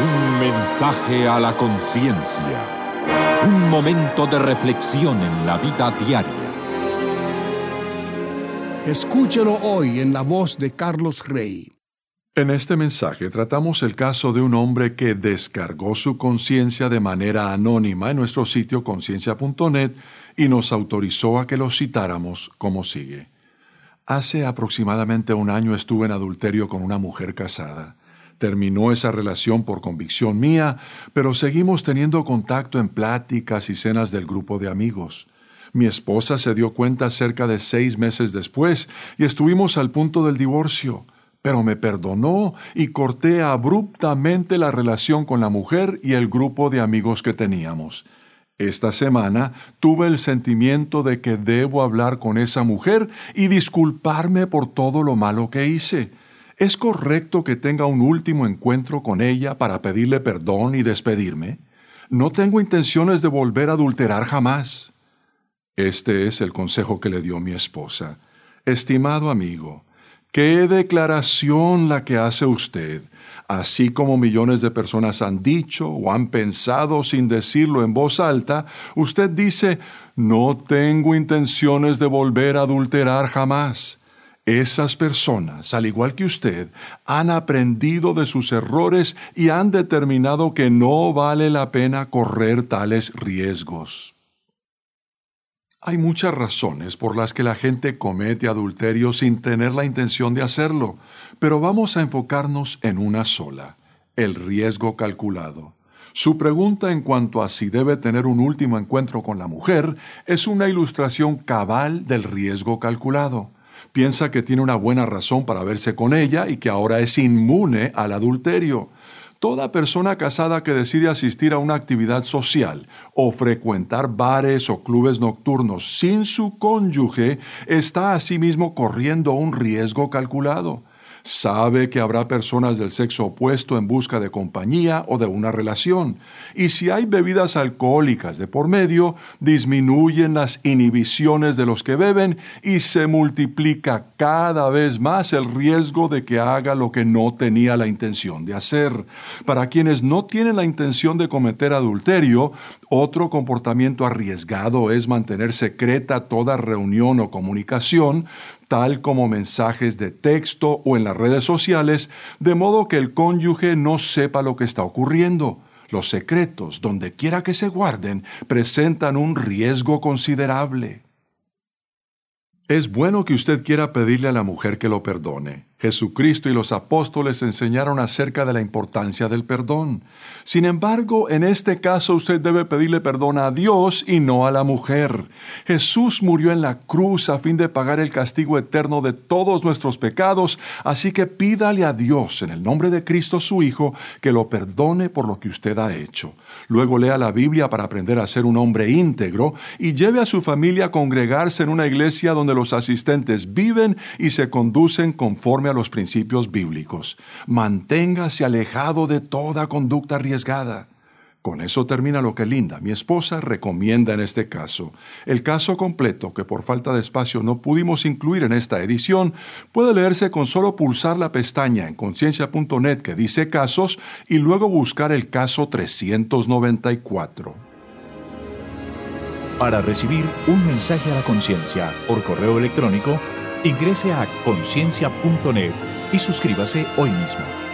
Un mensaje a la conciencia. Un momento de reflexión en la vida diaria. Escúchelo hoy en la voz de Carlos Rey. En este mensaje tratamos el caso de un hombre que descargó su conciencia de manera anónima en nuestro sitio conciencia.net y nos autorizó a que lo citáramos como sigue. Hace aproximadamente un año estuve en adulterio con una mujer casada. Terminó esa relación por convicción mía, pero seguimos teniendo contacto en pláticas y cenas del grupo de amigos. Mi esposa se dio cuenta cerca de 6 meses después y estuvimos al punto del divorcio, pero me perdonó y corté abruptamente la relación con la mujer y el grupo de amigos que teníamos. Esta semana tuve el sentimiento de que debo hablar con esa mujer y disculparme por todo lo malo que hice. ¿Es correcto que tenga un último encuentro con ella para pedirle perdón y despedirme? No tengo intenciones de volver a adulterar jamás. Este es el consejo que le dio mi esposa. Estimado amigo, ¿qué declaración la que hace usted? Así como millones de personas han dicho o han pensado sin decirlo en voz alta, usted dice, no tengo intenciones de volver a adulterar jamás. Esas personas, al igual que usted, han aprendido de sus errores y han determinado que no vale la pena correr tales riesgos. Hay muchas razones por las que la gente comete adulterio sin tener la intención de hacerlo, pero vamos a enfocarnos en una sola, el riesgo calculado. Su pregunta en cuanto a si debe tener un último encuentro con la mujer es una ilustración cabal del riesgo calculado. Piensa que tiene una buena razón para verse con ella y que ahora es inmune al adulterio. Toda persona casada que decide asistir a una actividad social o frecuentar bares o clubes nocturnos sin su cónyuge está asimismo corriendo un riesgo calculado. Sabe que habrá personas del sexo opuesto en busca de compañía o de una relación. Y si hay bebidas alcohólicas de por medio, disminuyen las inhibiciones de los que beben y se multiplica cada vez más el riesgo de que haga lo que no tenía la intención de hacer. Para quienes no tienen la intención de cometer adulterio, otro comportamiento arriesgado es mantener secreta toda reunión o comunicación, tal como mensajes de texto o en las redes sociales, de modo que el cónyuge no sepa lo que está ocurriendo. Los secretos, donde quiera que se guarden, presentan un riesgo considerable. Es bueno que usted quiera pedirle a la mujer que lo perdone. Jesucristo y los apóstoles enseñaron acerca de la importancia del perdón. Sin embargo, en este caso usted debe pedirle perdón a Dios y no a la mujer. Jesús murió en la cruz a fin de pagar el castigo eterno de todos nuestros pecados, así que pídale a Dios en el nombre de Cristo su Hijo que lo perdone por lo que usted ha hecho. Luego lea la Biblia para aprender a ser un hombre íntegro y lleve a su familia a congregarse en una iglesia donde los asistentes viven y se conducen conforme a los principios bíblicos. Manténgase alejado de toda conducta arriesgada. Con eso termina lo que Linda, mi esposa, recomienda en este caso. El caso completo, que por falta de espacio no pudimos incluir en esta edición, puede leerse con solo pulsar la pestaña en conciencia.net que dice casos y luego buscar el caso 394. Para recibir un mensaje a la conciencia por correo electrónico, ingrese a conciencia.net y suscríbase hoy mismo.